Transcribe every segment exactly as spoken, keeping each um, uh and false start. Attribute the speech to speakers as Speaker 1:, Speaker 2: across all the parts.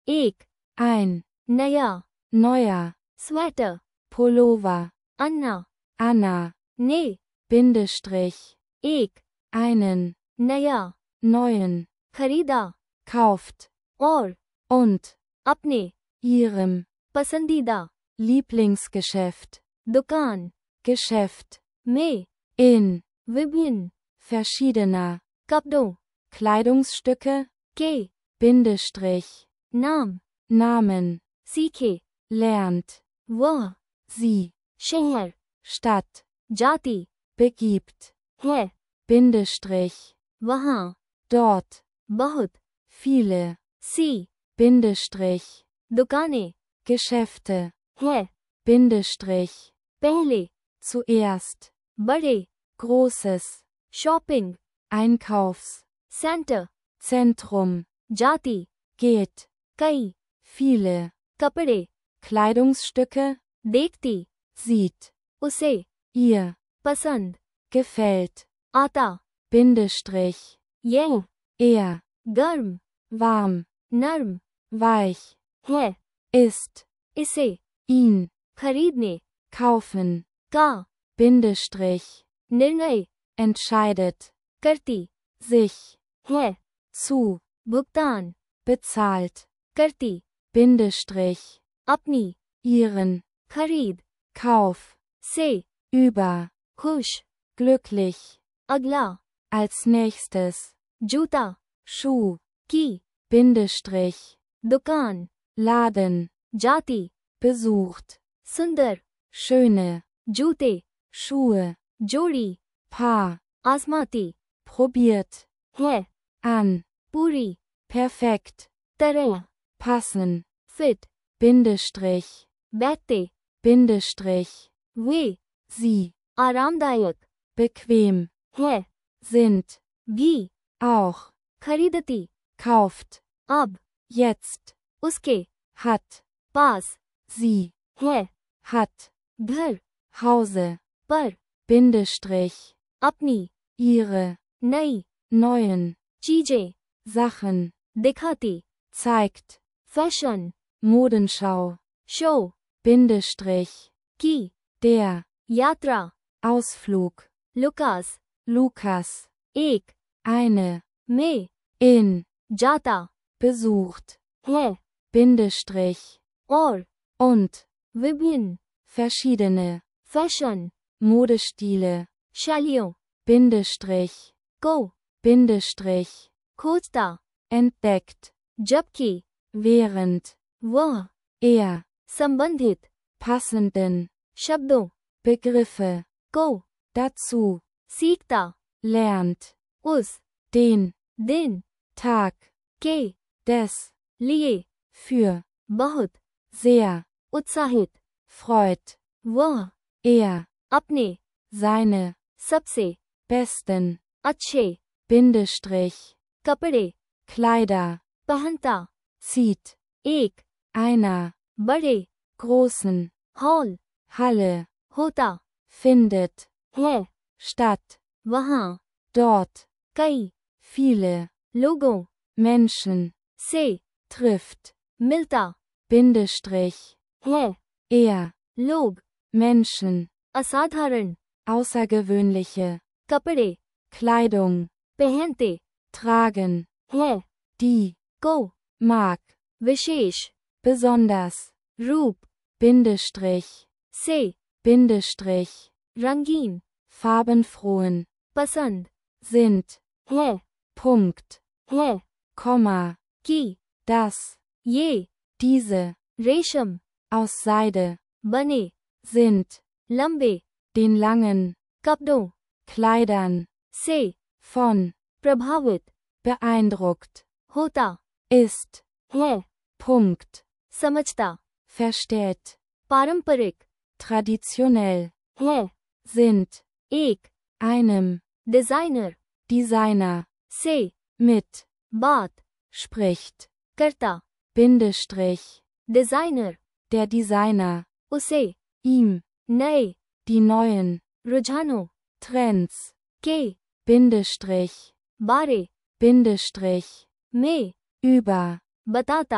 Speaker 1: एक
Speaker 2: ein,
Speaker 1: नया
Speaker 2: neuer,
Speaker 1: sweater
Speaker 2: Pullover,
Speaker 1: Anna
Speaker 2: Anna,
Speaker 1: ने
Speaker 2: Bindestrich,
Speaker 1: एक
Speaker 2: einen,
Speaker 1: नया
Speaker 2: neuen,
Speaker 1: खरीदा
Speaker 2: kauft,
Speaker 1: और
Speaker 2: und,
Speaker 1: अपने
Speaker 2: ihrem,
Speaker 1: पसंदीदा
Speaker 2: Lieblingsgeschäft,
Speaker 1: दुकान
Speaker 2: Geschäft,
Speaker 1: में
Speaker 2: in,
Speaker 1: विभिन्न
Speaker 2: verschiedener,
Speaker 1: कपड़ों
Speaker 2: Kleidungsstücke,
Speaker 1: के
Speaker 2: Bindestrich,
Speaker 1: नाम
Speaker 2: Namen,
Speaker 1: सीखे
Speaker 2: lernt,
Speaker 1: वह
Speaker 2: sie,
Speaker 1: शहर
Speaker 2: Stadt,
Speaker 1: जाति
Speaker 2: begibt,
Speaker 1: है
Speaker 2: Bindestrich,
Speaker 1: वहाँ
Speaker 2: dort,
Speaker 1: बहुत
Speaker 2: viele,
Speaker 1: सी
Speaker 2: Bindestrich,
Speaker 1: दुकानें
Speaker 2: Geschäfte,
Speaker 1: है
Speaker 2: Bindestrich,
Speaker 1: पहले
Speaker 2: zuerst,
Speaker 1: बड़े
Speaker 2: großes,
Speaker 1: shopping
Speaker 2: Einkaufs,
Speaker 1: centre
Speaker 2: Zentrum,
Speaker 1: जाति
Speaker 2: geht,
Speaker 1: कई
Speaker 2: viele,
Speaker 1: कपड़े
Speaker 2: Kleidungsstücke,
Speaker 1: देखती
Speaker 2: sieht,
Speaker 1: उसे
Speaker 2: ihr,
Speaker 1: पसंद
Speaker 2: gefällt,
Speaker 1: आता
Speaker 2: Bindestrich,
Speaker 1: यह
Speaker 2: er,
Speaker 1: गर्म
Speaker 2: warm,
Speaker 1: नर्म
Speaker 2: weich,
Speaker 1: है
Speaker 2: ist,
Speaker 1: इसे
Speaker 2: ihn,
Speaker 1: खरीदने
Speaker 2: kaufen,
Speaker 1: का
Speaker 2: Bindestrich,
Speaker 1: निर्णय
Speaker 2: entscheidet,
Speaker 1: करती
Speaker 2: sich,
Speaker 1: है
Speaker 2: zu,
Speaker 1: भुगतान
Speaker 2: bezahlt,
Speaker 1: करती
Speaker 2: Bindestrich,
Speaker 1: अपनी
Speaker 2: ihren,
Speaker 1: खरीद
Speaker 2: Kauf,
Speaker 1: से
Speaker 2: über,
Speaker 1: खुश
Speaker 2: glücklich,
Speaker 1: अगला
Speaker 2: als nächstes,
Speaker 1: जूता
Speaker 2: Schuh,
Speaker 1: की
Speaker 2: Bindestrich,
Speaker 1: दुकान
Speaker 2: Laden,
Speaker 1: जाति
Speaker 2: besucht,
Speaker 1: सुंदर
Speaker 2: schöne,
Speaker 1: जूते
Speaker 2: Schuhe,
Speaker 1: जोड़ी
Speaker 2: Paar,
Speaker 1: आजमाती
Speaker 2: probiert,
Speaker 1: है
Speaker 2: an,
Speaker 1: पूरी
Speaker 2: perfekt,
Speaker 1: तरह
Speaker 2: passen,
Speaker 1: फिट
Speaker 2: Bindestrich,
Speaker 1: बैठते
Speaker 2: Bindestrich,
Speaker 1: वे
Speaker 2: sie,
Speaker 1: आरामदायक
Speaker 2: bequem,
Speaker 1: है
Speaker 2: sind,
Speaker 1: भी
Speaker 2: auch,
Speaker 1: खरीदती
Speaker 2: kauft,
Speaker 1: अब
Speaker 2: jetzt,
Speaker 1: उसके
Speaker 2: hat,
Speaker 1: पास
Speaker 2: sie,
Speaker 1: है
Speaker 2: hat,
Speaker 1: घर
Speaker 2: Hause,
Speaker 1: पर
Speaker 2: Bindestrich,
Speaker 1: अपनी
Speaker 2: ihre,
Speaker 1: नई
Speaker 2: neuen,
Speaker 1: चीजें
Speaker 2: Sachen,
Speaker 1: दिखाती
Speaker 2: zeigt,
Speaker 1: fashion
Speaker 2: Modenschau,
Speaker 1: show
Speaker 2: Bindestrich,
Speaker 1: की
Speaker 2: der,
Speaker 1: यात्रा
Speaker 2: Ausflug,
Speaker 1: लुकास
Speaker 2: Lukas,
Speaker 1: एक
Speaker 2: eine,
Speaker 1: में
Speaker 2: in,
Speaker 1: जाता
Speaker 2: besucht,
Speaker 1: है
Speaker 2: Bindestrich,
Speaker 1: और
Speaker 2: und,
Speaker 1: विभिन्न
Speaker 2: verschiedene,
Speaker 1: फैशन
Speaker 2: Modestile,
Speaker 1: शैलियों
Speaker 2: Bindestrich,
Speaker 1: को
Speaker 2: Bindestrich,
Speaker 1: खोजता
Speaker 2: entdeckt,
Speaker 1: जबकि
Speaker 2: während,
Speaker 1: वह
Speaker 2: er,
Speaker 1: संबंधित
Speaker 2: passenden,
Speaker 1: शब्दों
Speaker 2: Begriffe,
Speaker 1: को
Speaker 2: dazu,
Speaker 1: सीखता
Speaker 2: lernt,
Speaker 1: उस
Speaker 2: den,
Speaker 1: दिन
Speaker 2: Tag,
Speaker 1: के
Speaker 2: des,
Speaker 1: लिए
Speaker 2: für,
Speaker 1: बहुत
Speaker 2: sehr,
Speaker 1: उत्साहित
Speaker 2: freut,
Speaker 1: वह
Speaker 2: er,
Speaker 1: अपने
Speaker 2: seine,
Speaker 1: सबसे
Speaker 2: besten,
Speaker 1: अच्छे
Speaker 2: Bindestrich,
Speaker 1: कपड़े
Speaker 2: Kleider,
Speaker 1: पहनता
Speaker 2: zieht,
Speaker 1: एक
Speaker 2: einer,
Speaker 1: बड़े
Speaker 2: großen,
Speaker 1: हॉल
Speaker 2: Halle,
Speaker 1: होता
Speaker 2: findet,
Speaker 1: है
Speaker 2: statt,
Speaker 1: वहाँ
Speaker 2: dort,
Speaker 1: कई
Speaker 2: viele,
Speaker 1: लोगों
Speaker 2: Menschen,
Speaker 1: से
Speaker 2: trifft,
Speaker 1: मिलता
Speaker 2: Bindestrich,
Speaker 1: है
Speaker 2: er,
Speaker 1: लोग
Speaker 2: Menschen,
Speaker 1: असाधारण
Speaker 2: außergewöhnliche,
Speaker 1: कपड़े
Speaker 2: Kleidung,
Speaker 1: पहनते
Speaker 2: tragen,
Speaker 1: हैं
Speaker 2: die,
Speaker 1: को
Speaker 2: mag,
Speaker 1: विशेष
Speaker 2: besonders,
Speaker 1: रूप
Speaker 2: Bindestrich,
Speaker 1: से
Speaker 2: Bindestrich,
Speaker 1: रंगीन
Speaker 2: farbenfrohen,
Speaker 1: पसंद
Speaker 2: sind,
Speaker 1: है
Speaker 2: Punkt,
Speaker 1: है
Speaker 2: Komma,
Speaker 1: कि
Speaker 2: das,
Speaker 1: ये
Speaker 2: diese,
Speaker 1: रेशम
Speaker 2: aus Seide,
Speaker 1: बने
Speaker 2: sind,
Speaker 1: लंबे
Speaker 2: den langen,
Speaker 1: कपड़ों
Speaker 2: Kleidern,
Speaker 1: से
Speaker 2: von,
Speaker 1: प्रभावित
Speaker 2: beeindruckt,
Speaker 1: होता
Speaker 2: ist,
Speaker 1: है
Speaker 2: Punkt,
Speaker 1: समझता
Speaker 2: versteht,
Speaker 1: पारंपरिक
Speaker 2: traditionell,
Speaker 1: है
Speaker 2: sind,
Speaker 1: एक
Speaker 2: einem,
Speaker 1: डिजाइनर
Speaker 2: Designer,
Speaker 1: से
Speaker 2: mit,
Speaker 1: बात
Speaker 2: spricht,
Speaker 1: करता
Speaker 2: Bindestrich,
Speaker 1: डिजाइनर
Speaker 2: der Designer,
Speaker 1: उसे
Speaker 2: ihm,
Speaker 1: नए
Speaker 2: die neuen,
Speaker 1: रुझानों
Speaker 2: Trends,
Speaker 1: के
Speaker 2: Bindestrich,
Speaker 1: बारे
Speaker 2: Bindestrich,
Speaker 1: में
Speaker 2: über,
Speaker 1: बताता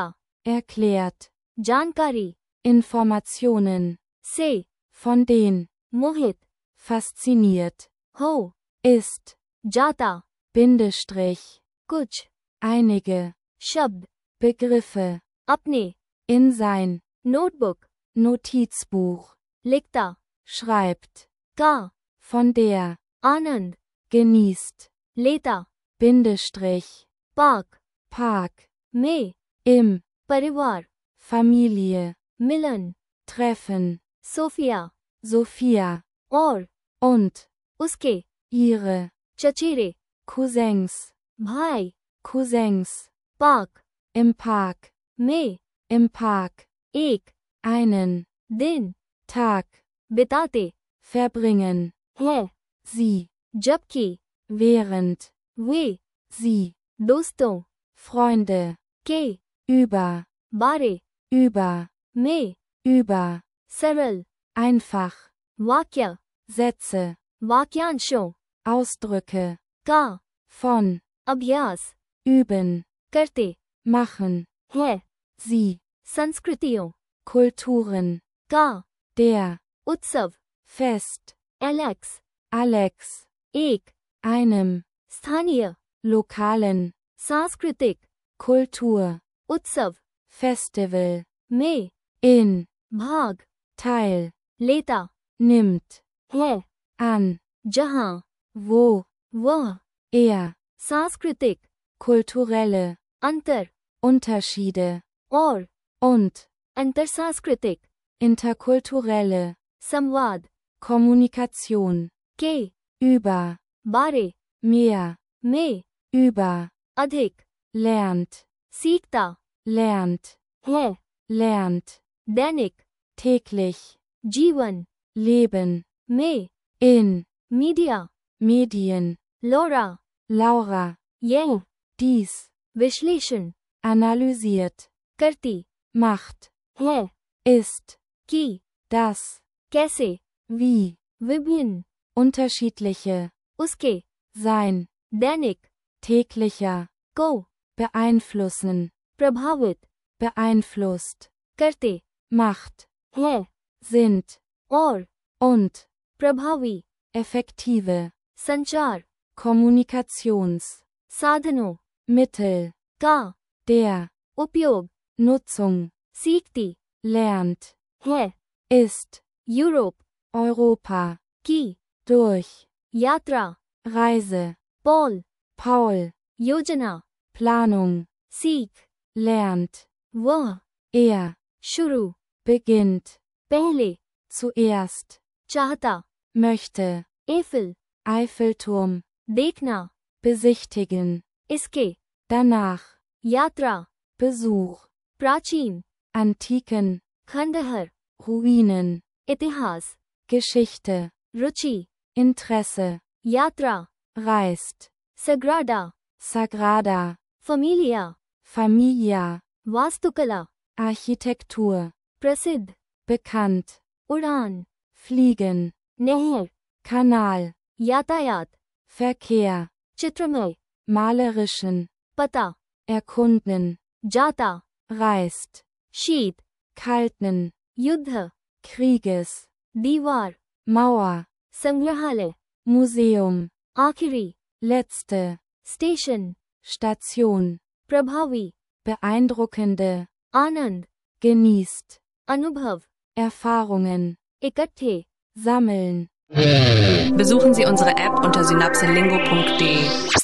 Speaker 2: erklärt,
Speaker 1: जानकारी,
Speaker 2: Informationen,
Speaker 1: से,
Speaker 2: von den,
Speaker 1: मोहित,
Speaker 2: fasziniert,
Speaker 1: हो,
Speaker 2: ist,
Speaker 1: जाता,
Speaker 2: Bindestrich,
Speaker 1: कुछ,
Speaker 2: einige,
Speaker 1: शब्द,
Speaker 2: Begriffe,
Speaker 1: अपने,
Speaker 2: in sein,
Speaker 1: नोटबुक,
Speaker 2: Notizbuch,
Speaker 1: लिखता,
Speaker 2: schreibt,
Speaker 1: का,
Speaker 2: von der,
Speaker 1: आनंद,
Speaker 2: genießt,
Speaker 1: लेता,
Speaker 2: Bindestrich,
Speaker 1: पार्क,
Speaker 2: Park,
Speaker 1: में,
Speaker 2: im,
Speaker 1: परिवार,
Speaker 2: Familie,
Speaker 1: मिलन,
Speaker 2: Treffen,
Speaker 1: सोफिया,
Speaker 2: Sophia,
Speaker 1: और,
Speaker 2: und,
Speaker 1: उसके,
Speaker 2: ihre,
Speaker 1: चचेरे,
Speaker 2: Cousins,
Speaker 1: भाई,
Speaker 2: Cousins,
Speaker 1: पार्क,
Speaker 2: im Park,
Speaker 1: में,
Speaker 2: im Park,
Speaker 1: एक,
Speaker 2: einen,
Speaker 1: दिन,
Speaker 2: Tag,
Speaker 1: बिताते,
Speaker 2: verbringen,
Speaker 1: है,
Speaker 2: sie,
Speaker 1: जबकि,
Speaker 2: während,
Speaker 1: वे,
Speaker 2: sie,
Speaker 1: दोस्तों,
Speaker 2: Freunde,
Speaker 1: के,
Speaker 2: über,
Speaker 1: बारे,
Speaker 2: über,
Speaker 1: में,
Speaker 2: über,
Speaker 1: सरल,
Speaker 2: einfach,
Speaker 1: वाक्य,
Speaker 2: Sätze,
Speaker 1: वाक्यांशों,
Speaker 2: Ausdrücke,
Speaker 1: का,
Speaker 2: von,
Speaker 1: अभ्यास,
Speaker 2: üben,
Speaker 1: करते,
Speaker 2: machen,
Speaker 1: है,
Speaker 2: sie,
Speaker 1: संस्कृतियों,
Speaker 2: Kulturen,
Speaker 1: का,
Speaker 2: der,
Speaker 1: उत्सव,
Speaker 2: Fest,
Speaker 1: एलेक्स,
Speaker 2: Alex,
Speaker 1: एक,
Speaker 2: einem,
Speaker 1: स्थानीय,
Speaker 2: lokalen,
Speaker 1: सांस्कृतिक,
Speaker 2: Kultur,
Speaker 1: उत्सव,
Speaker 2: Festival,
Speaker 1: में,
Speaker 2: in,
Speaker 1: भाग,
Speaker 2: Teil,
Speaker 1: लेता,
Speaker 2: nimmt,
Speaker 1: है,
Speaker 2: an,
Speaker 1: जहां,
Speaker 2: wo,
Speaker 1: वह,
Speaker 2: er,
Speaker 1: सांस्कृतिक,
Speaker 2: kulturelle,
Speaker 1: अंतर,
Speaker 2: Unterschiede,
Speaker 1: और,
Speaker 2: und,
Speaker 1: अंतरसांस्कृतिक,
Speaker 2: interkulturelle,
Speaker 1: संवाद,
Speaker 2: Kommunikation,
Speaker 1: के,
Speaker 2: über,
Speaker 1: बारे,
Speaker 2: mehr,
Speaker 1: में,
Speaker 2: über,
Speaker 1: अधिक,
Speaker 2: lernt,
Speaker 1: सीखता,
Speaker 2: lernt,
Speaker 1: है,
Speaker 2: lernt,
Speaker 1: दैनिक,
Speaker 2: täglich,
Speaker 1: जीवन,
Speaker 2: leben,
Speaker 1: में,
Speaker 2: in,
Speaker 1: media,
Speaker 2: Medien,
Speaker 1: Laura,
Speaker 2: Laura,
Speaker 1: यह,
Speaker 2: dies,
Speaker 1: विश्लेषण,
Speaker 2: analysiert,
Speaker 1: करती,
Speaker 2: macht,
Speaker 1: है,
Speaker 2: ist,
Speaker 1: की,
Speaker 2: das,
Speaker 1: कैसे,
Speaker 2: wie,
Speaker 1: विभिन्न,
Speaker 2: unterschiedliche,
Speaker 1: उसके,
Speaker 2: sein,
Speaker 1: दैनिक,
Speaker 2: täglicher,
Speaker 1: को,
Speaker 2: beeinflussen,
Speaker 1: प्रभावित,
Speaker 2: beeinflusst,
Speaker 1: करते,
Speaker 2: macht,
Speaker 1: है,
Speaker 2: sind,
Speaker 1: और,
Speaker 2: und,
Speaker 1: प्रभावी,
Speaker 2: effektive,
Speaker 1: संचार,
Speaker 2: Kommunikations,
Speaker 1: साधनों,
Speaker 2: Mittel,
Speaker 1: का,
Speaker 2: der,
Speaker 1: उपयोग,
Speaker 2: Nutzung,
Speaker 1: सीखती,
Speaker 2: lernt,
Speaker 1: है,
Speaker 2: ist,
Speaker 1: यूरोप,
Speaker 2: Europa,
Speaker 1: की,
Speaker 2: durch,
Speaker 1: यात्रा,
Speaker 2: Reise,
Speaker 1: पॉल,
Speaker 2: Paul,
Speaker 1: योजना,
Speaker 2: Planung,
Speaker 1: सीख,
Speaker 2: lernt,
Speaker 1: वह,
Speaker 2: er,
Speaker 1: शुरू,
Speaker 2: beginnt,
Speaker 1: पहले,
Speaker 2: zuerst,
Speaker 1: चाहता,
Speaker 2: möchte,
Speaker 1: एफिल,
Speaker 2: Eiffelturm,
Speaker 1: देखना,
Speaker 2: besichtigen,
Speaker 1: इसके,
Speaker 2: danach,
Speaker 1: यात्रा,
Speaker 2: Besuch,
Speaker 1: प्राचीन,
Speaker 2: antiken,
Speaker 1: खंडहर,
Speaker 2: Ruinen,
Speaker 1: इतिहास,
Speaker 2: Geschichte,
Speaker 1: रुचि,
Speaker 2: Interesse,
Speaker 1: यात्रा,
Speaker 2: reist,
Speaker 1: Sagrada,
Speaker 2: Sagrada,
Speaker 1: Familia,
Speaker 2: Familia,
Speaker 1: वास्तुकला,
Speaker 2: Architektur,
Speaker 1: प्रसिद्ध,
Speaker 2: bekannt,
Speaker 1: उड़ान,
Speaker 2: fliegen,
Speaker 1: नहर,
Speaker 2: Kanal,
Speaker 1: यातायात,
Speaker 2: Verkehr,
Speaker 1: चित्रमय,
Speaker 2: malerischen,
Speaker 1: पता,
Speaker 2: erkunden,
Speaker 1: जाता,
Speaker 2: reist,
Speaker 1: शीत,
Speaker 2: kalten,
Speaker 1: युद्ध,
Speaker 2: Krieges,
Speaker 1: दीवार,
Speaker 2: Mauer,
Speaker 1: संग्रहालय,
Speaker 2: Museum,
Speaker 1: आखिरी,
Speaker 2: letzte,
Speaker 1: स्टेशन,
Speaker 2: Station,
Speaker 1: प्रभावी,
Speaker 2: beeindruckende,
Speaker 1: आनंद,
Speaker 2: genießt,
Speaker 1: अनुभव,
Speaker 2: Erfahrungen,
Speaker 1: इकट्ठे,
Speaker 2: sammeln.
Speaker 3: Besuchen Sie unsere App unter synapselingo punkt de.